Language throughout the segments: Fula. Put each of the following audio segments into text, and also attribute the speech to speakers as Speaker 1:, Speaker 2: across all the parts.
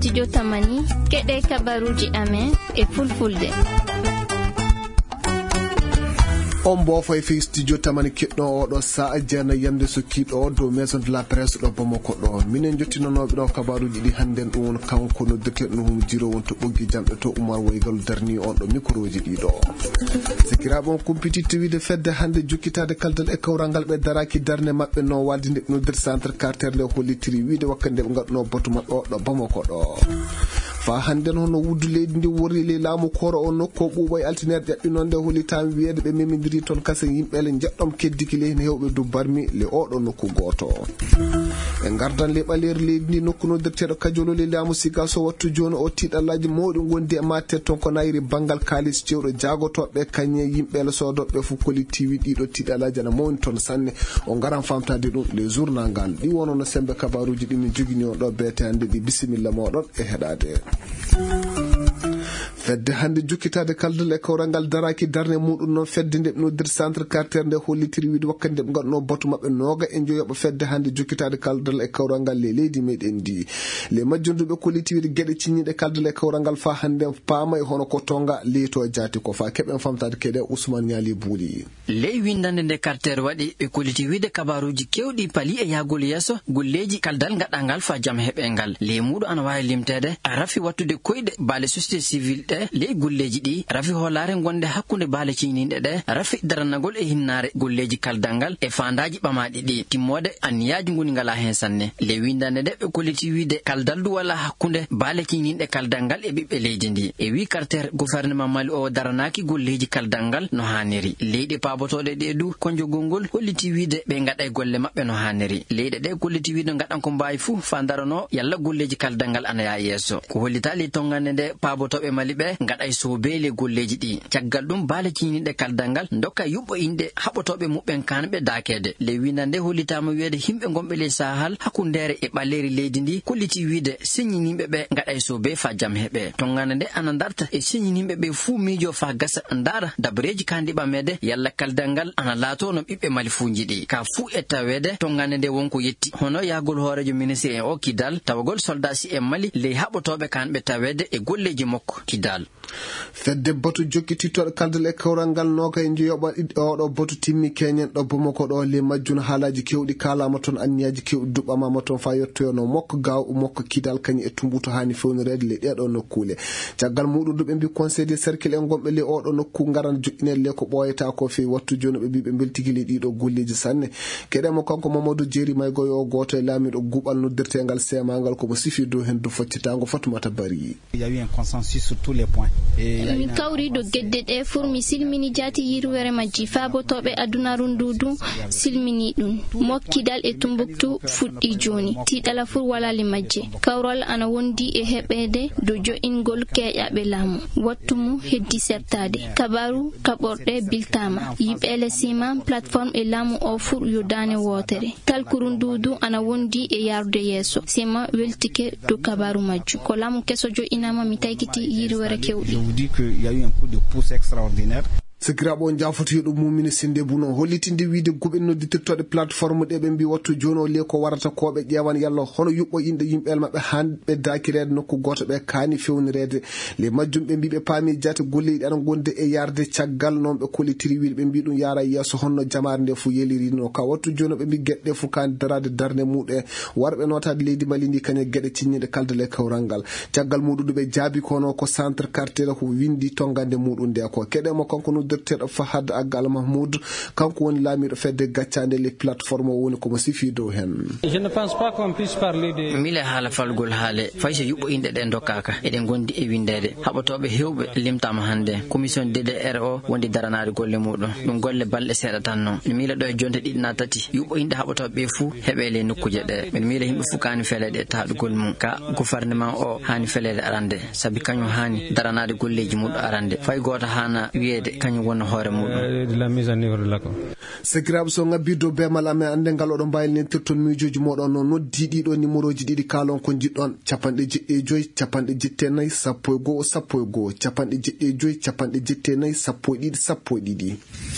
Speaker 1: studio Tamani keɗe kabaruji amen e fulfulde.
Speaker 2: On bo fay fi studio Tamani kiddo odo sa ajana yande so kido do maison de la presse do Bamako do minen jottinonobe do kabaruji di handen dum won kanko no dete no hum jiro won to boggi jambe to Umar Waygal darni on do microji di do sikirabon competitive de fedde hande jukkitade kaldal e kawrangal be daraki darne mabbe no waldi no der centre quartier le holitiri wiide wakkande be gadno botuma do Bamako do fa hande no wuddu leydi ndi wori le laamu koro on nokko buubay altiner jabbinonde holitam wiede be memindiri ton kase yimbele jaddom keddiki le hewbe du barmi le odo nokku goto e gardan le baler leydi ndi nokku no dertedo kajolo le laamu siga so wattu joni o tidalaji mawdi gondi e matte ton ko nayri bangal kalis cewdo jagotobe kanye yimbele sodobe fu kolitiwi dido tidalaji na mon ton sanne o ngaran famtade dum le journal ngal di wono no sembe kabaruji dimi jogini on do bete hande di bismillah modon e hedade fedde hande jukkitade kaldal e kawrangal daraki darne mudum non fedde de no der centre quartier de holitiri wiide wakkande be gadno botu mabbe noga en joyobe fedde hande jukkitade kaldal e kawrangal le leydi meden di le majjundube kolitiwi gede cinnide kaldal e kawrangal fa hande paama e hono ko tonga leto jati ko fa keben famtade kede Ousmane Nyali Bouli
Speaker 3: ley windande de quartier wadi be kolitiwi de kabaruji kewdi pali e yagol yeso golleji kaldal gadangal fa jam hebengal le mudu an wawi limtede rafi wattude koyde bale société civile de le golleji di rafi holare gonde hakkunde bale cininde de rafi daranagol e hinnare golleji kaldangal e fandaji bamaadi di timmode aniyaji ngoni ngala hen sanne le windande de be kolitiwi de kaldaldu wala hakkunde bale cininde kaldangal e bibbe leydi ndi e wi quartier gouvernement Mali o daranaki golleji kaldangal no haniri leyde pabotode de du konjo gongol kolitiwi de be ngada golle mabbe no haniri leyde de kolitiwi de ngadan ko mbayi fu fandarano yalla golleji kaldangal anaya yeso ko holitali tongane de pabotobe Mali be ngada sobele golleji di caggal dum bale cininde kaldangal ndokka yubbo inde habotobe mubben kanbe dakede le winande holitama wiede himbe gombe le sahal hakundere e baleri leydi ndi koliti wiide sinyinimbe be ngada sobe fa jam hebe tongane de anandarta e sinyinimbe be fu mijo fa gasa ndara dabreji kandi bamede yalla kaldangal ana lato no bibbe Mali funjidi ka fu etawede tongane de wonko yetti hono yagol horejo ministre e o kidal tawgol soldasi e Mali le habotobe kanbe tawede e golleji mokko kidal
Speaker 2: fedde botu jokkitito kaldal e kawrangal noka en joyoba do botu timmi kenyen do Bamako do le majjun halaji kewdi kala maton anniyaji kewdi dubama maton fa yotto no mokko gaw mokko kidal kany e tumbuto hani fewnirede le dedo nokkule caggal mudum dum be conseil de cercle en gombe le odo nokku ngaran jukkinel le ko boyata ko fe wattu joni be bibe beltigili dido golleji sanne kedemo kanko Mamadou Jeri may goyo goto e lami do gubal no dertengal semangal ko mo sifi do hen do foccitango Fatoumata Bari
Speaker 4: il y a eu un consensus sur tous les points
Speaker 1: mi kawri do gedde de furmi silmini jati yirwere majji fabotobe aduna rundudu silmini dum mokkidal e Tumbuktu fuddi joni tidala fur wala li majje kawrol ana wondi e hebede do jo'ingol keyabe lamu wattumu heddi sertade kabaru kaborde biltama yibele sima platform e lamu o fur yodane wotere talkurundudu ana wondi e yarde yeso sima weltike do kabaru majju ko lamu keso jo inama mi taykiti yirwere kewdi.
Speaker 4: Je vous dis qu'il y a eu un coup de pouce extraordinaire.
Speaker 2: Sigrabo jafoti dum mumini sinde buno hollitinde wiide gobe no ditettode plateforme de be mbi wattu jono le ko warata ko be jewan yallo hono yubbo inde yimbel mabbe hande dakirede nokku goto be kani fewnirede le majjumbe mbi be paami jati golleedi an gonde e yarde caggal non be kolitiri wiide be mbi dum yara yeso honno jamaarde fu yeliri no ka wattu jono be mbi gedde fu kan darade darne mude warbe notade leydi Mali ndi kany gede cinnide kaldale kawrangal caggal mudum be jaabi kono ko centre quartier ko windi tongande mudum de ko kedemo kanko no Dr Fahad Agal Mahmoud kanko woni lamido fedde gaccande les plateformes woni ko sifi do hen.
Speaker 5: Je ne pense pas qu'on puisse parler de
Speaker 3: mila hala falgol haale fayse yubbo inde den dokaka eden gondi e windede habotobe hewbe limtama hande commission DDRO wondi daranade golle mudum dum golle balde seeda tan non mila do e jonte didna tati yubbo inde habotobe fu hebele nokkuje de men mila himbe fukani felede taadugol mum ka gouvernement o hani felede arande sabi kanyo hani daranade golleji mudum arande fay goto hana wiede kanyo kañum wonno hoore muɗum
Speaker 5: la mise en œuvre de l'accord.
Speaker 2: Sekiraɓe so ngabbi do bemal ame ande ngal oɗo mbaylinirton miijoji moɗon no noddi ɗiɗo numéroji ɗiɗi kalon ko jiɗɗon 75 74 11 11 75 74 11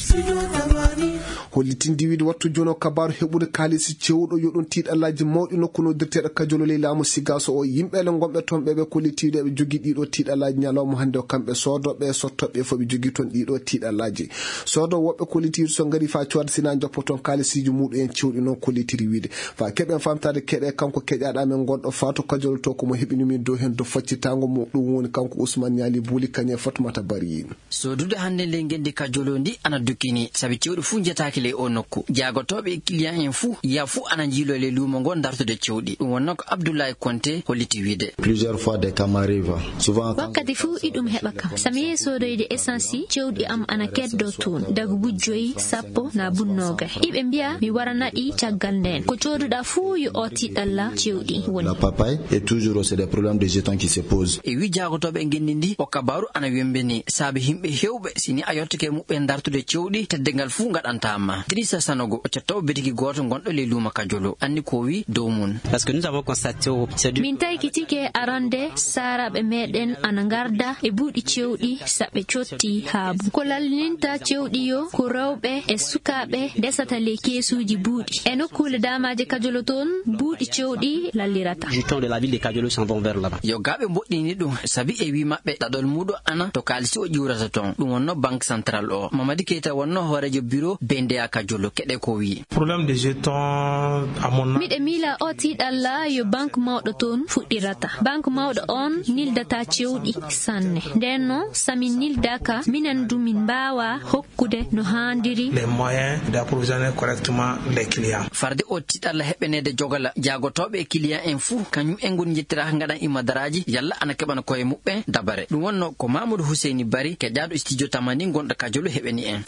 Speaker 2: 12 hollitindi wiide wattu jono kabaru heɓude kalisi cewɗo yoɗon tiiɗallaji mawɗi nokku noddirteɗo kajolo ley laamu sigaso o yimɓele gonɓe toon ɓeɓe kollitiɗo ɓe jogui ɗiɗo tiiɗallaji ñalawma hande o kamɓe sodoɓe sottoɓe fo ɓe jogui toon ɗiɗo tiiɗallaji sodo woɓɓe kollitiɗo so gari fa coorde sina joppo toon kalisiji muɗum en cewɗi noon kollitiri wiide fa keɓen famtade keɗe kanko keƴaɗa men gonɗo fato kajolo to komo heɓinumi dow hen do faccitango mo ɗum woni kanko Ousmane Niali Bouli kañe Fatumata Bari
Speaker 3: sodude hande le gendi kajolo ndi ana dukkini sabi cewɗi fu jetaki le o nokku jagotoɓe client en fu ya fu ana jilo le lumo ngon dartude cewɗi ɗum wonno ko Abdoulaye Konté holliti wiide
Speaker 6: plusieurs fois des cas m'arrive souvent
Speaker 7: wakkati fu iɗum heɓa kam sami yehi sodoyde essence cewɗi am ana keddo toon daga bujjoyi sappo na bunnoga iɓe mbiya mi waranaɗi caggal nden ko coduɗa fu yo o tiɗalla cewɗi woni
Speaker 6: la papaye et toujours c'est des problèmes de jetons qui se posent
Speaker 3: e wi jagotoɓe gendi ndi o kabaru ana wembeni saabi himɓe hewɓe sini a yottake muɓɓe dartude cewɗi teddengal fu gaɗantama Idrissa Sanogo o cettawo betiki goto gonɗo le luma kajolo anni ko wi dow mun
Speaker 8: parce que nous avons constaté
Speaker 7: min taykitike arande saraɓe meɗen ana garda e buuɗi cewɗi saɓe cotti haabu ko lallinta cewɗi yo ko rewɓe e sukaɓe desata le kesuji buuɗi e nokkule damaje kajolo toon buuɗi cewɗi lallirata
Speaker 8: jetons de la ville de Kajolo s'en vont vers là-bas
Speaker 3: yo gaɓe mboɗɗini ɗum sabi e wi maɓɓe ɗaɗol muɗo ana to kalisi o ƴiwrata toon ɗum wonno banque centrale o Mamadi Keita wonno hoorejo bureau BNDA Kajolo keɗe ko wi
Speaker 9: problème de jetons
Speaker 7: miɗe miila o tiɗalla yo banque mawɗo toon fuɗɗirata banque mawɗo on nildata cewɗi sanne nden noon samin nildaka minen du min mbawa hokkude no handiri
Speaker 9: les moyens d'approvisionner correctement les clients
Speaker 3: farde o tiɗalla heɓenede jogala jagotoɓe e client en fou kañum en gon jettiraka gaɗan imadaraji yalla ana keɓana koye muɓɓe dabare ɗum wonno ko Mamadou Husseini Bari keƴaɗo studio tamani gonɗo Kajolo heɓeni en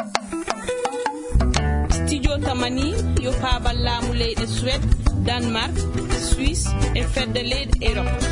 Speaker 10: studio tamani yo paabal laamu leyɗe Suède Danemark Suisse e fedde leyɗe Europe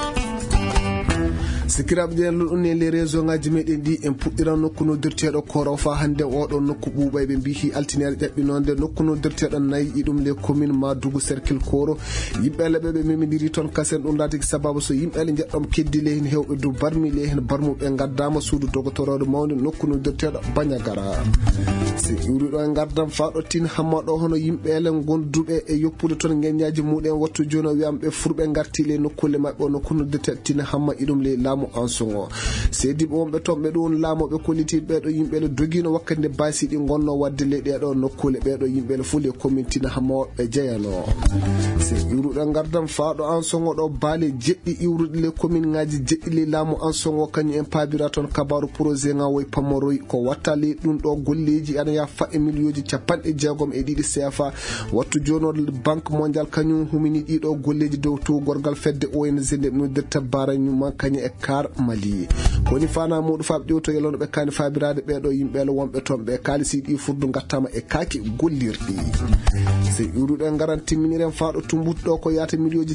Speaker 2: sikiraɓe ƴeerlo ɗum ne les réseau ngaji meɗen ɗi en puɗɗiran nokku noddirteɗo koro fa hande oɗon nokku ɓuuɓay ɓe mbi altinere ƴaɓɓinode nokku noddirteɗo nayi ɗum les commune Madougou cercle koro yimɓele ɓe memidiri toon kasen ɗum latiki sababu so yimɓele jeɗɗom keddi le hen hewɓe du barmi le hen barmuɓe gaddama suudu dogotorode mawde nokku noddirteɗo Bagnagara si iwriɗo e gardam faɗo tin hammaɗo hono yimɓele gonduɓe e yoppude toon geñaji muɗen wattu joni o wiyamɓe furɓe garti le nokkule mabɓe o nokku noddirteɗo tin hamma iɗum le laamu en songo seediɓe wonɓe toon ɓe ɗum laamoɓe kollitiɓe ɓeɗo yimɓele doguino wakkande basi ɗi gonno wadde le ɗeɗo nokkule ɓeɗo yimɓele fule commune tina hammaɓe jeyano si iwruɗo gardam faɗo en songo ɗo baale jeɗɗi iwrude le commune ngaji jeɗɗi le laamu en songo kañum en pabira toon kabaru projet nga woy pamoroy ko watta le ɗum ɗo golleji ana ya fa e millions 60 CFA wattu jono banque mondial kañum humini ɗiɗo golleji dow to gorgal fedde ONG nde noddirta barañuma kañum e kar Mali koni fana muɗu fabɗi to yelono ɓe kani fabirade ɓeɗo yimɓele wonɓe toon ɓe kalisi ɗi furdu gattama e kaki gollirɗi se iwruɗo garan timminiren faɗo tumbuɗɗo ko yata millions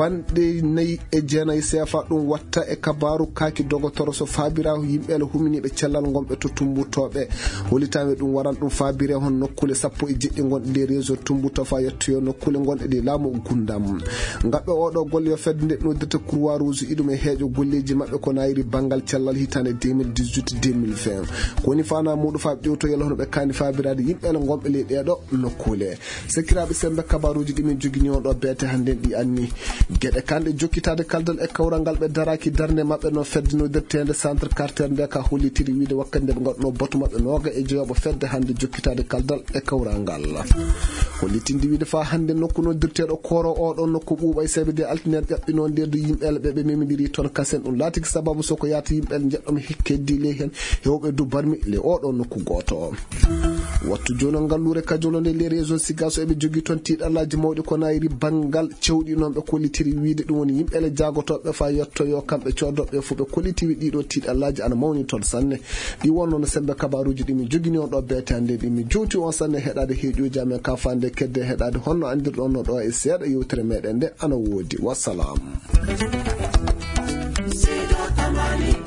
Speaker 2: 49 CFA ɗum watta e kabaru kaki dogotoro so fabira yimɓele huminiɓe cellal gonɓe to tumbutoɓe holitame ɗum waran ɗum fabire hon nokkule 17 gonɗe les réseau tumbuto fa yettoyo nokkule gonɗe ɗi laamu gundam gaɓɓe oɗo golle yo fedde nde noddata Croix Rouge iɗum e heeƴo golleji mabɓe ko nayiri bangal cellal hitande 2018-2020 koni fana muɗu fabɗi to yelo hono ɓe kani fabirade yimɓele gonɓe le ɗeɗo nokkule sekiraɓe sembe kabaruji ɗimin jogini on ɗo beete hande ɗi anni gueɗe kanɗe jokkitade kaldal e kawral ngal ɓe daraki darde mabɓe no fedde noddirtede centre quartier nde ka hollitiri wiide wakkande ɓe gaɗno batu mabɓe noga e jeyoɓo fedde hande jokkitade kaldal e kawral ngal hollitindi wiide fa hande nokku noddirteɗo koro oɗo nokku ɓuuɓay sebede altinere ƴaɓɓino nde do yimɓele ɓe memidiri toon kasen ɗum latiki sababu soko yata yimɓele jeɗɗom keddi le hen hewɓe du barmi le oɗo nokku goto wattu jono ngallure Kajolo nde les régions sigaso eɓe jogui toon tiɗallaji mawɗi ko nayiri bangal cewɗi noon ɓe kollitiri wiide ɗum woni yimɓele jagotoɓe fa yettoyo kamɓe codoɓe fu ɓe kollitiri ɗiɗo tiɗallaji ana mawni toon sanne ɗi wonno no sembe kabaruji ɗimi jogini on ɗo beete hande ɗimi juuti on sanne heɗade heeƴoji amen ka fande kedde heɗade honno andirɗon no ɗo e seeɗa yewtere meɗen nde ana woodi wassalam.